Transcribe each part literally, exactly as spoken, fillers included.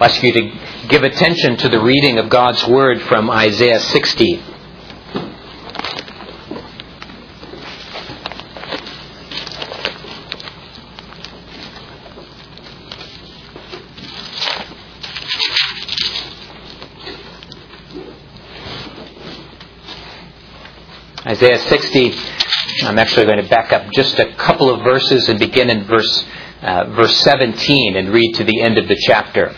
I'll ask you to give attention to the reading of God's Word from Isaiah sixty. Isaiah sixty, I'm actually going to back up just a couple of verses and begin in verse uh, verse seventeen and read to the end of the chapter.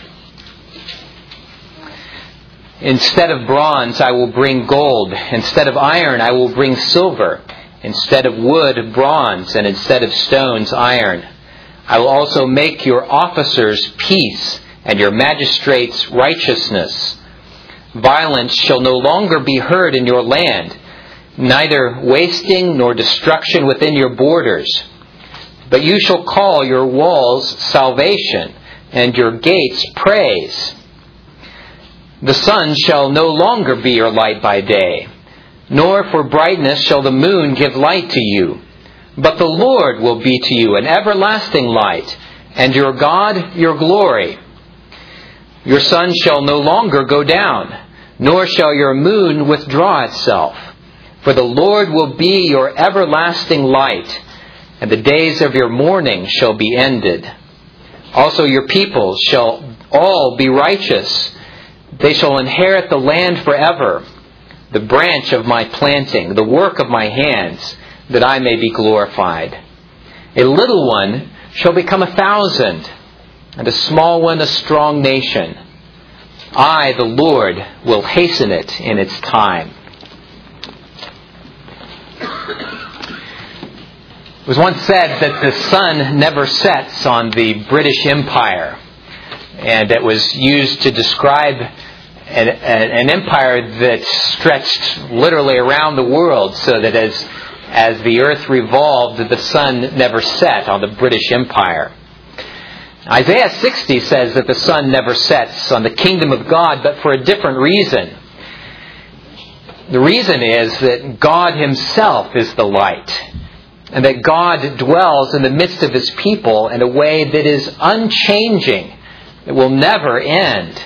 Instead of bronze, I will bring gold. Instead of iron, I will bring silver. Instead of wood, bronze. And instead of stones, iron. I will also make your officers peace and your magistrates righteousness. Violence shall no longer be heard in your land, neither wasting nor destruction within your borders. But you shall call your walls salvation and your gates praise. The sun shall no longer be your light by day, nor for brightness shall the moon give light to you. But the Lord will be to you an everlasting light, and your God your glory. Your sun shall no longer go down, nor shall your moon withdraw itself. For the Lord will be your everlasting light, and the days of your mourning shall be ended. Also your people shall all be righteous. They shall inherit the land forever, the branch of my planting, the work of my hands, that I may be glorified. A little one shall become a thousand, and a small one a strong nation. I, the Lord, will hasten it in its time. It was once said that the sun never sets on the British Empire, and it was used to describe an, an empire that stretched literally around the world, so that as as the earth revolved, the sun never set on the British Empire. Isaiah sixty says that the sun never sets on the kingdom of God, but for a different reason. The reason is that God Himself is the light, and that God dwells in the midst of His people in a way that is unchanging, that will never end.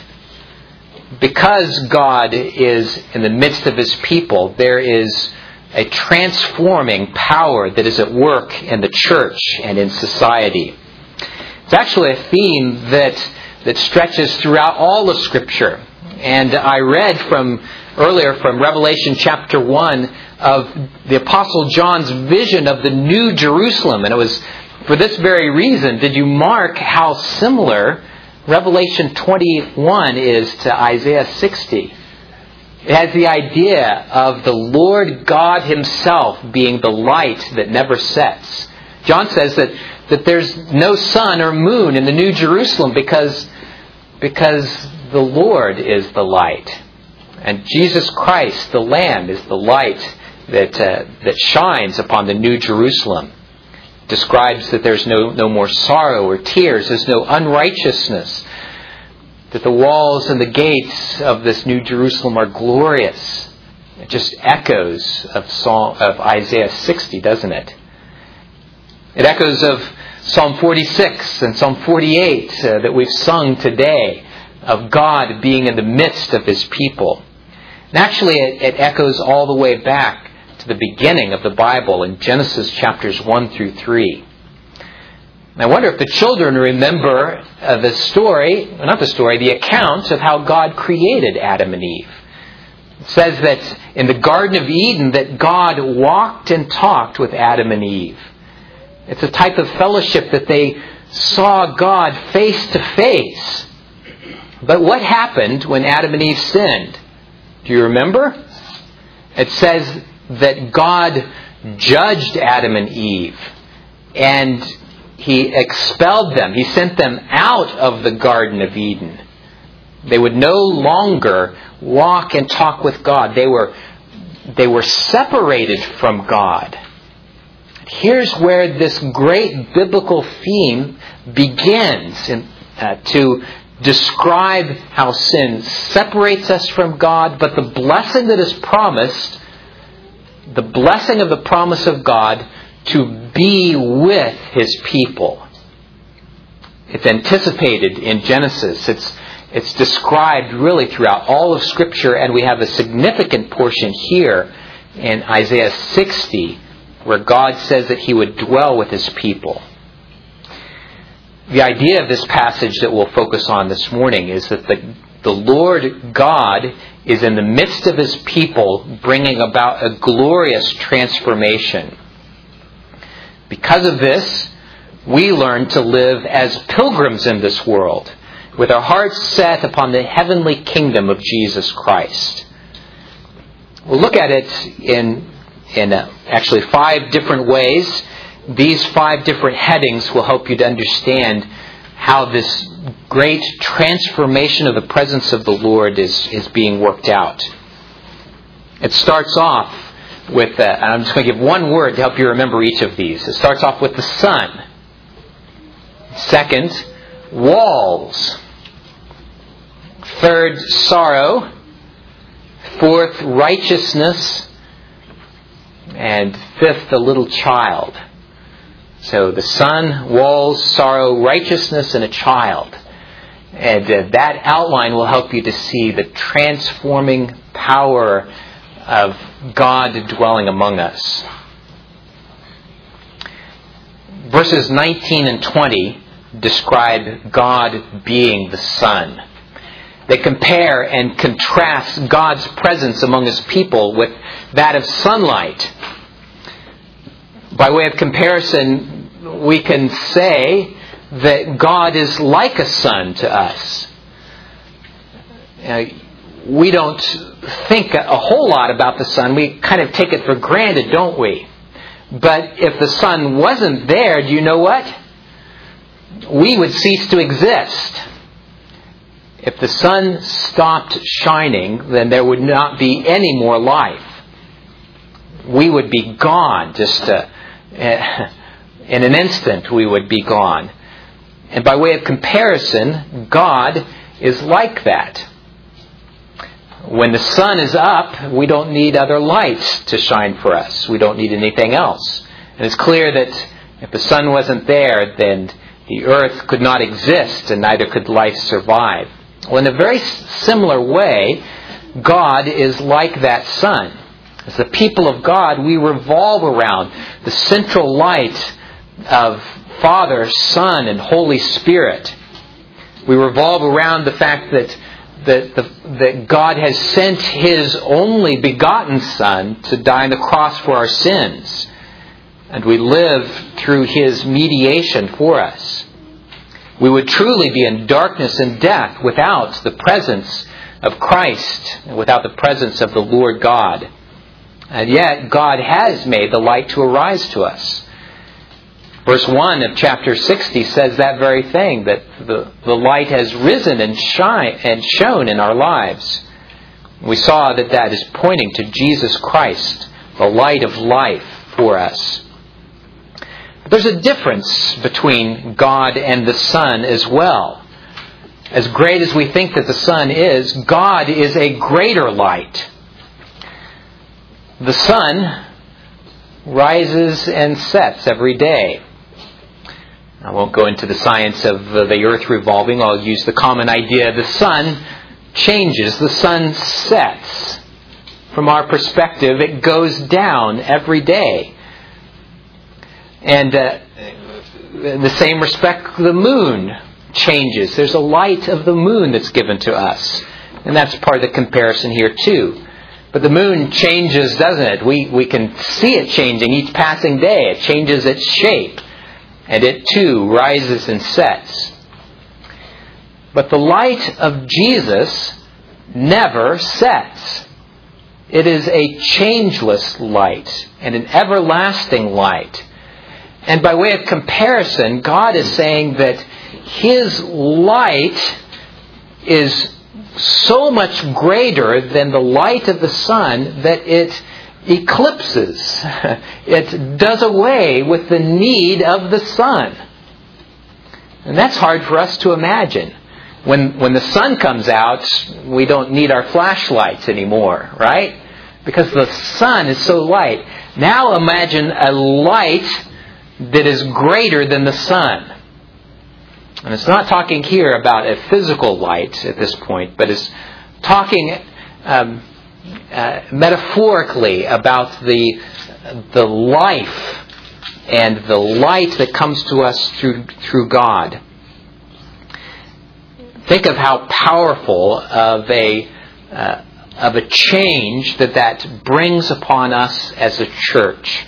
Because God is in the midst of His people, there is a transforming power that is at work in the church and in society. It's actually a theme that, that stretches throughout all of Scripture. And I read from earlier from Revelation chapter one of the Apostle John's vision of the New Jerusalem. And it was for this very reason. Did you mark how similar Revelation twenty-one is to Isaiah sixty? It has the idea of the Lord God Himself being the light that never sets. John says that, that there's no sun or moon in the New Jerusalem because, because the Lord is the light. And Jesus Christ, the Lamb, is the light that uh, that shines upon the New Jerusalem. Describes that there's no, no more sorrow or tears. There's no unrighteousness. That the walls and the gates of this New Jerusalem are glorious. It just echoes of Psalm, of Isaiah sixty, doesn't it? It echoes of Psalm forty-six and Psalm forty-eight uh, that we've sung today, of God being in the midst of His people. And actually it, it echoes all the way back to the beginning of the Bible in Genesis chapters one through three. And I wonder if the children remember uh, the story, well, not the story, the account of how God created Adam and Eve. It says that in the Garden of Eden that God walked and talked with Adam and Eve. It's a type of fellowship that they saw God face to face. But what happened when Adam and Eve sinned? Do you remember? It says that God judged Adam and Eve, and He expelled them. He sent them out of the Garden of Eden. They would no longer walk and talk with God. They were, they were separated from God. Here's where this great biblical theme begins in, uh, to describe how sin separates us from God, but the blessing that is promised, the blessing of the promise of God to be with His people. It's anticipated in Genesis. It's It's described really throughout all of Scripture, and we have a significant portion here in Isaiah sixty, where God says that He would dwell with His people. The idea of this passage that we'll focus on this morning is that the, the Lord God is in the midst of His people, bringing about a glorious transformation. Because of this, we learn to live as pilgrims in this world, with our hearts set upon the heavenly kingdom of Jesus Christ. We'll look at it in, in uh, actually five different ways. These five different headings will help you to understand how this great transformation of the presence of the Lord is, is being worked out. It starts off with, uh, and I'm just going to give one word to help you remember each of these. It starts off with the sun. Second, walls. Third, sorrow. Fourth, righteousness. And fifth, the little child. So the sun, walls, sorrow, righteousness, and a child. And uh, that outline will help you to see the transforming power of God dwelling among us. Verses nineteen and twenty describe God being the sun. They compare and contrast God's presence among His people with that of sunlight. By way of comparison, we can say that God is like a sun to us. Uh, we don't think a whole lot about the sun. We kind of take it for granted, don't we? But if the sun wasn't there, do you know what? We would cease to exist. If the sun stopped shining, then there would not be any more life. We would be gone. Just uh, in an instant, we would be gone. And by way of comparison, God is like that. When the sun is up, we don't need other lights to shine for us. We don't need anything else. And it's clear that if the sun wasn't there, then the earth could not exist, and neither could life survive. Well, in a very similar way, God is like that sun. As the people of God, we revolve around the central light of Father, Son, and Holy Spirit. We revolve around the fact that That, the, that God has sent His only begotten Son to die on the cross for our sins. And we live through His mediation for us. We would truly be in darkness and death without the presence of Christ, without the presence of the Lord God. And yet God has made the light to arise to us. Verse one of chapter sixty says that very thing, that the, the light has risen and shine and shone in our lives. We saw that that is pointing to Jesus Christ, the light of life for us. But there's a difference between God and the sun as well. As great as we think that the sun is, God is a greater light. The sun rises and sets every day. I won't go into the science of the earth revolving. I'll use the common idea. The sun changes. The sun sets. From our perspective, it goes down every day. And uh, in the same respect, the moon changes. There's a light of the moon that's given to us. And that's part of the comparison here too. But the moon changes, doesn't it? We, we can see it changing each passing day. It changes its shape. And it too rises and sets. But the light of Jesus never sets. It is a changeless light and an everlasting light. And by way of comparison, God is saying that His light is so much greater than the light of the sun that it eclipses. It does away with the need of the sun. And that's hard for us to imagine. When when the sun comes out, we don't need our flashlights anymore, right? Because the sun is so light. Now imagine a light that is greater than the sun. And it's not talking here about a physical light at this point, but it's talking um, uh, metaphorically about the the life and the light that comes to us through through God. Think of how powerful of a uh, of a change that that brings upon us as a church.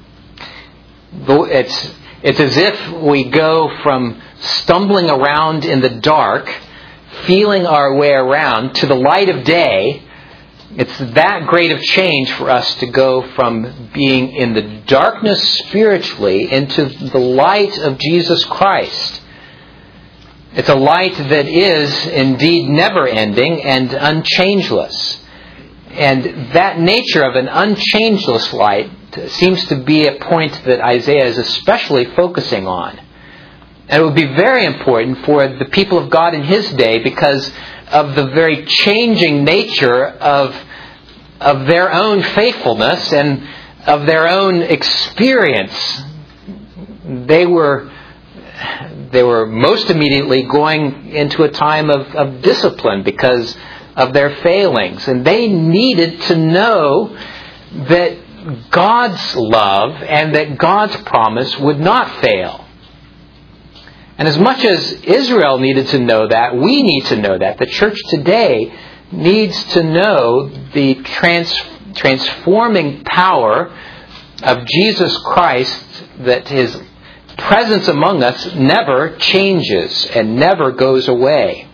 It's it's as if we go from stumbling around in the dark, feeling our way around, to the light of day. It's that great of change for us to go from being in the darkness spiritually into the light of Jesus Christ. It's a light that is indeed never-ending and unchangeless. And that nature of an unchangeless light seems to be a point that Isaiah is especially focusing on. And it would be very important for the people of God in his day because of the very changing nature of, of their own faithfulness and of their own experience. They were, they were most immediately going into a time of, of discipline because of their failings. And they needed to know that God's love and that God's promise would not fail. And as much as Israel needed to know that, we need to know that. The church today needs to know the trans- transforming power of Jesus Christ, that His presence among us never changes and never goes away.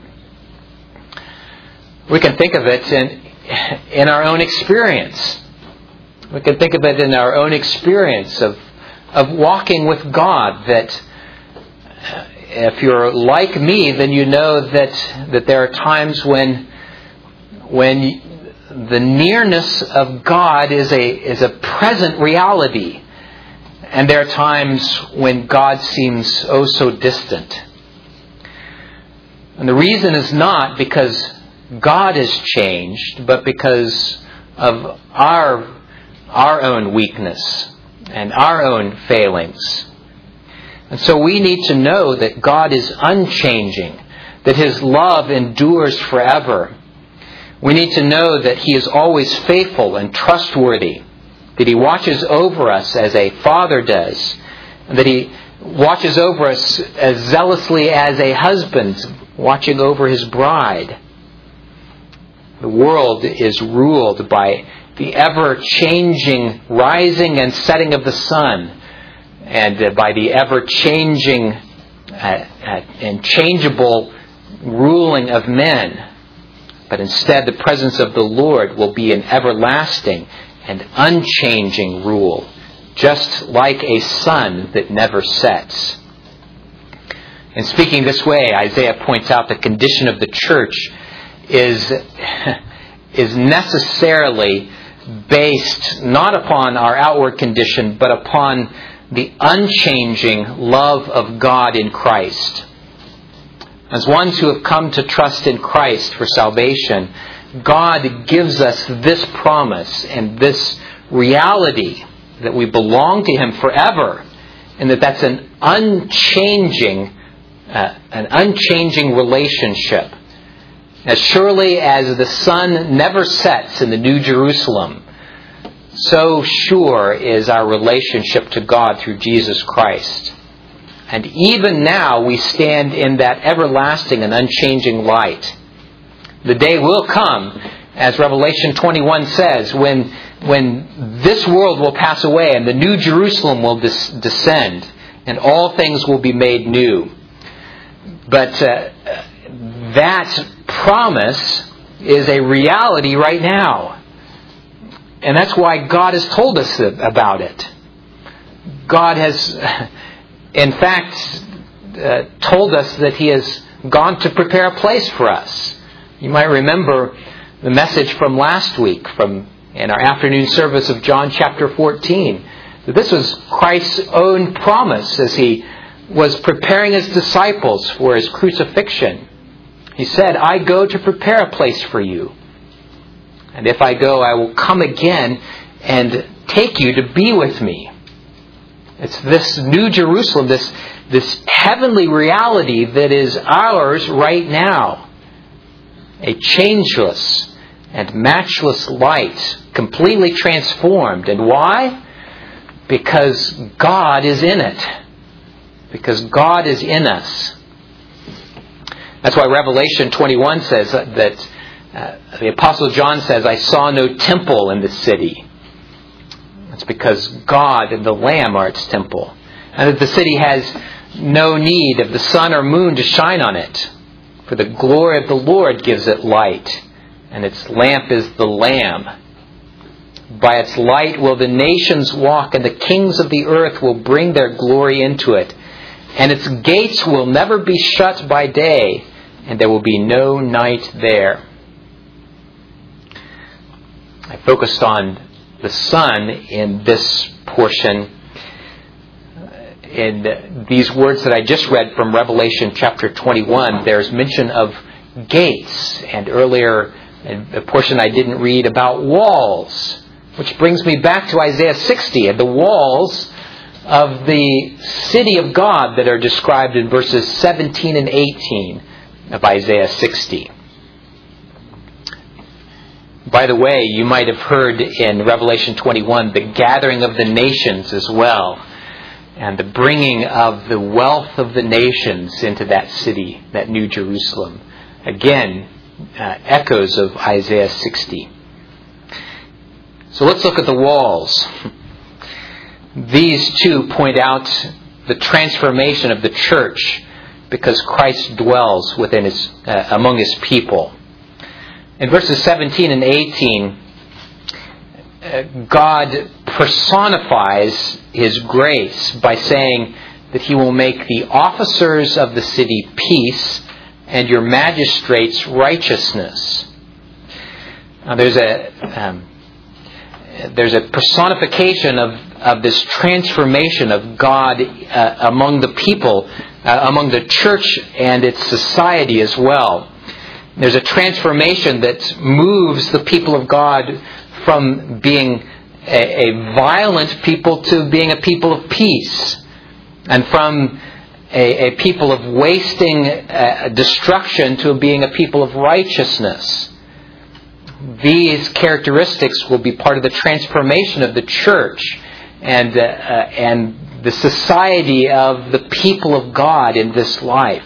We can think of it in, in our own experience. We can think of it in our own experience of, of walking with God, that if you're like me, then you know that that there are times when when the nearness of God is a is a present reality, and there are times when God seems oh so distant. And the reason is not because God has changed, but because of our our own weakness and our own failings. And so we need to know that God is unchanging, that His love endures forever. We need to know that He is always faithful and trustworthy, that He watches over us as a father does, and that He watches over us as zealously as a husband watching over his bride. The world is ruled by the ever-changing rising and setting of the sun, and uh, by the ever-changing uh, uh, and changeable ruling of men. But instead, the presence of the Lord will be an everlasting and unchanging rule, just like a sun that never sets. In speaking this way, Isaiah points out the condition of the church is, is necessarily based not upon our outward condition, but upon the unchanging love of God in Christ. As ones who have come to trust in Christ for salvation, God gives us this promise and this reality that we belong to Him forever, and that that's an unchanging, uh, an unchanging relationship. As surely as the sun never sets in the New Jerusalem, so sure is our relationship to God through Jesus Christ. And even now we stand in that everlasting and unchanging light. The day will come, as Revelation twenty-one says, when, when this world will pass away and the New Jerusalem will des- descend and all things will be made new. But uh, that promise is a reality right now. And that's why God has told us about it. God has, in fact, uh, told us that He has gone to prepare a place for us. You might remember the message from last week, from in our afternoon service of John chapter fourteen. That this was Christ's own promise as He was preparing His disciples for His crucifixion. He said, "I go to prepare a place for you. And if I go, I will come again and take you to be with me." It's this New Jerusalem, this this heavenly reality that is ours right now. A changeless and matchless light, completely transformed. And why? Because God is in it. Because God is in us. That's why Revelation twenty-one says that uh, the Apostle John says, I saw no temple in the city. That's because God and the Lamb are its temple. And that the city has no need of the sun or moon to shine on it. For the glory of the Lord gives it light, and its lamp is the Lamb. By its light will the nations walk, and the kings of the earth will bring their glory into it. And its gates will never be shut by day, and there will be no night there. I focused on the sun in this portion. In these words that I just read from Revelation chapter twenty-one, there's mention of gates, and earlier in a portion I didn't read about walls, which brings me back to Isaiah sixty and the walls of the city of God that are described in verses seventeen and eighteen of Isaiah sixty. By the way, you might have heard in Revelation twenty-one the gathering of the nations as well, and the bringing of the wealth of the nations into that city, that New Jerusalem. Again, uh, echoes of Isaiah sixty. So let's look at the walls. These two point out the transformation of the church because Christ dwells within his, uh, among his people. In verses seventeen and eighteen, uh, God personifies his grace by saying that he will make the officers of the city peace and your magistrates righteousness. Now there's a um, there's a personification of, of this transformation of God uh, among the people, uh, among the church and its society as well. There's a transformation that moves the people of God from being a, a violent people to being a people of peace, and from a, a people of wasting uh, destruction to being a people of righteousness. These characteristics will be part of the transformation of the church and uh, uh, and the society of the people of God in this life.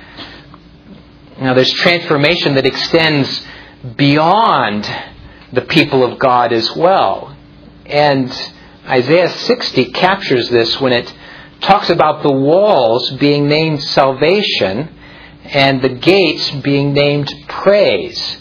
Now, there's transformation that extends beyond the people of God as well. And Isaiah sixty captures this when it talks about the walls being named salvation and the gates being named praise.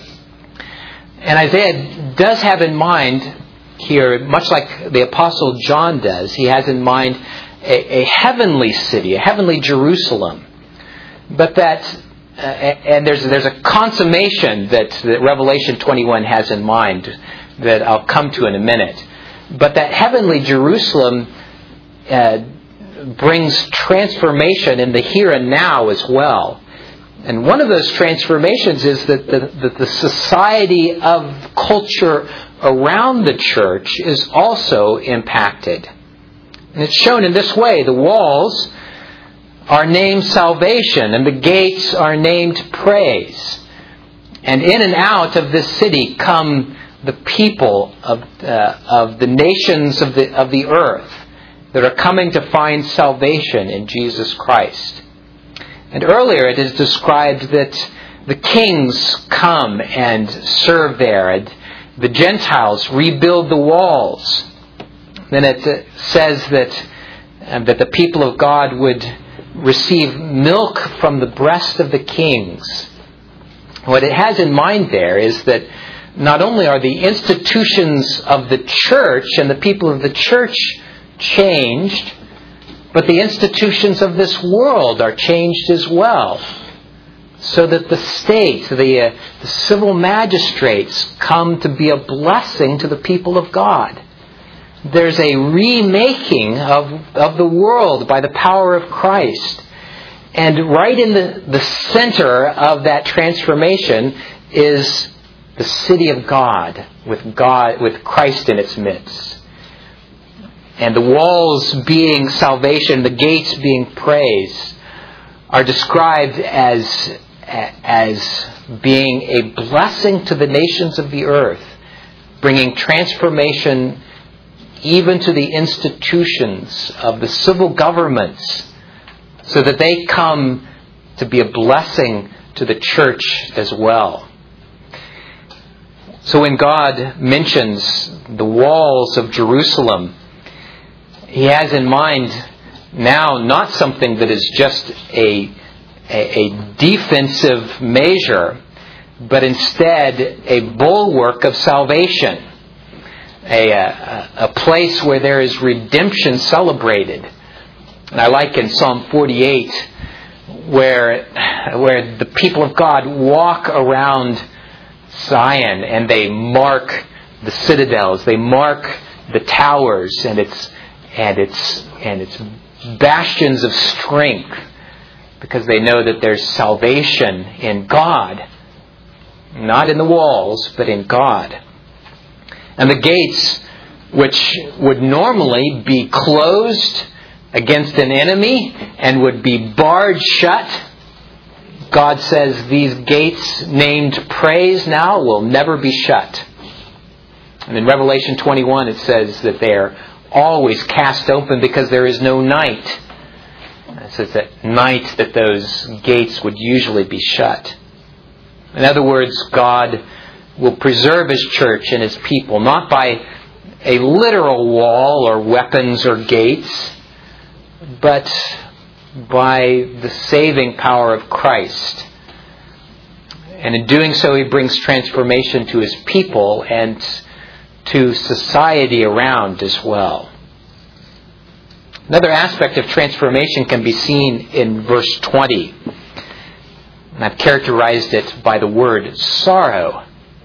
And Isaiah does have in mind here, much like the Apostle John does, he has in mind a, a heavenly city, a heavenly Jerusalem. But that, uh, and there's there's a consummation that, that Revelation twenty-one has in mind that I'll come to in a minute. But that heavenly Jerusalem uh, brings transformation in the here and now as well. And one of those transformations is that the, that the society of culture around the church is also impacted. And it's shown in this way. The walls are named salvation and the gates are named praise. And in and out of this city come the people of uh, of the nations of the of the earth that are coming to find salvation in Jesus Christ. And earlier it is described that the kings come and serve there, and the Gentiles rebuild the walls. Then it says that um, that the people of God would receive milk from the breast of the kings. What it has in mind there is that not only are the institutions of the church and the people of the church changed, but the institutions of this world are changed as well. So that the state, the, uh, the civil magistrates come to be a blessing to the people of God. There's a remaking of, of the world by the power of Christ. And right in the, the center of that transformation is the city of God with God, with Christ in its midst. and the walls being salvation, the gates being praise, are described as, as being a blessing to the nations of the earth, bringing transformation even to the institutions of the civil governments, so that they come to be a blessing to the church as well. So when God mentions the walls of Jerusalem, He has in mind now not something that is just a, a, a defensive measure, but instead a bulwark of salvation, a, a, a place where there is redemption celebrated. And I like in Psalm forty-eight, where, where the people of God walk around Zion and they mark the citadels, they mark the towers and its and its and its bastions of strength, because they know that there's salvation in God, not in the walls, but in God. And the gates, which would normally be closed against an enemy and would be barred shut, God says these gates named praise now will never be shut. And in Revelation twenty-one it says that they are always cast open because there is no night. It says at night that those gates would usually be shut. In other words, God will preserve His church and His people, not by a literal wall or weapons or gates, but by the saving power of Christ. And in doing so, He brings transformation to His people and to society around as well. Another aspect of transformation can be seen in verse twenty. And I've characterized it by the word sorrow.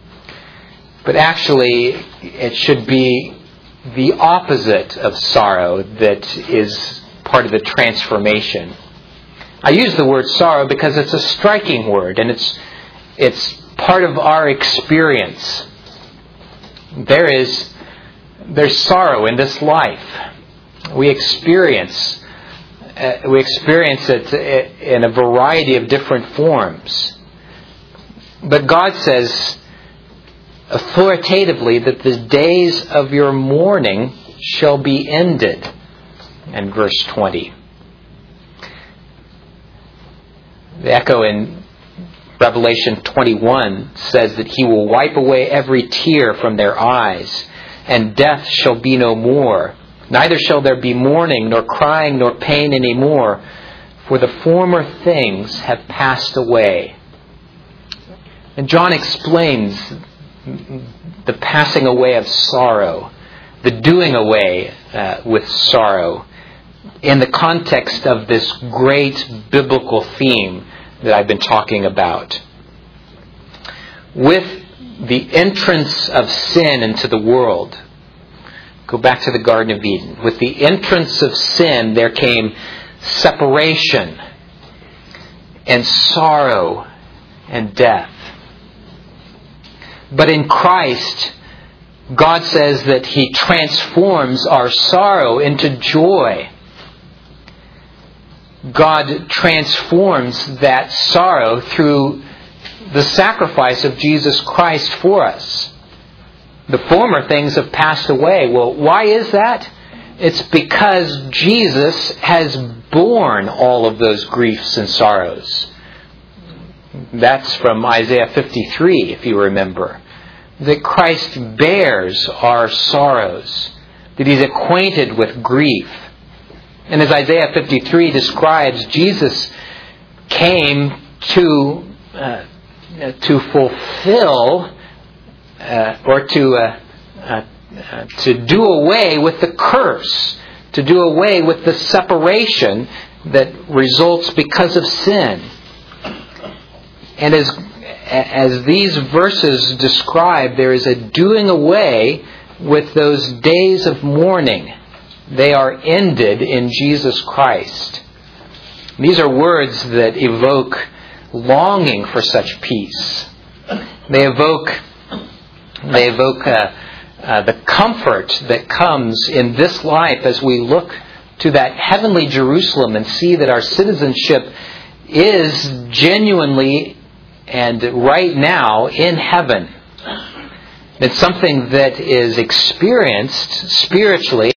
But actually, it should be the opposite of sorrow that is part of the transformation. I use the word sorrow because it's a striking word, and it's it's part of our experience. There is there's sorrow in this life. We experience uh, we experience it in a variety of different forms. But God says authoritatively that the days of your mourning shall be ended. In verse twenty. The echo in Revelation twenty-one says that He will wipe away every tear from their eyes, and death shall be no more. Neither shall there be mourning, nor crying, nor pain any more, for the former things have passed away. And John explains the passing away of sorrow, the doing away uh, with sorrow, in the context of this great biblical theme that I've been talking about. With the entrance of sin into the world, go back to the Garden of Eden. With the entrance of sin, there came separation and sorrow and death. But in Christ, God says that He transforms our sorrow into joy. God transforms that sorrow through the sacrifice of Jesus Christ for us. The former things have passed away. Well, why is that? It's because Jesus has borne all of those griefs and sorrows. That's from Isaiah fifty-three, if you remember. That Christ bears our sorrows. That He's acquainted with grief. And as Isaiah fifty-three describes, Jesus came to uh, to fulfill uh, or to uh, uh, uh, to do away with the curse, to do away with the separation that results because of sin. And as as these verses describe, there is a doing away with those days of mourning. They are ended in Jesus Christ. These are words that evoke longing for such peace. They evoke, they evoke uh, uh, the comfort that comes in this life as we look to that heavenly Jerusalem and see that our citizenship is genuinely and right now in heaven. It's something that is experienced spiritually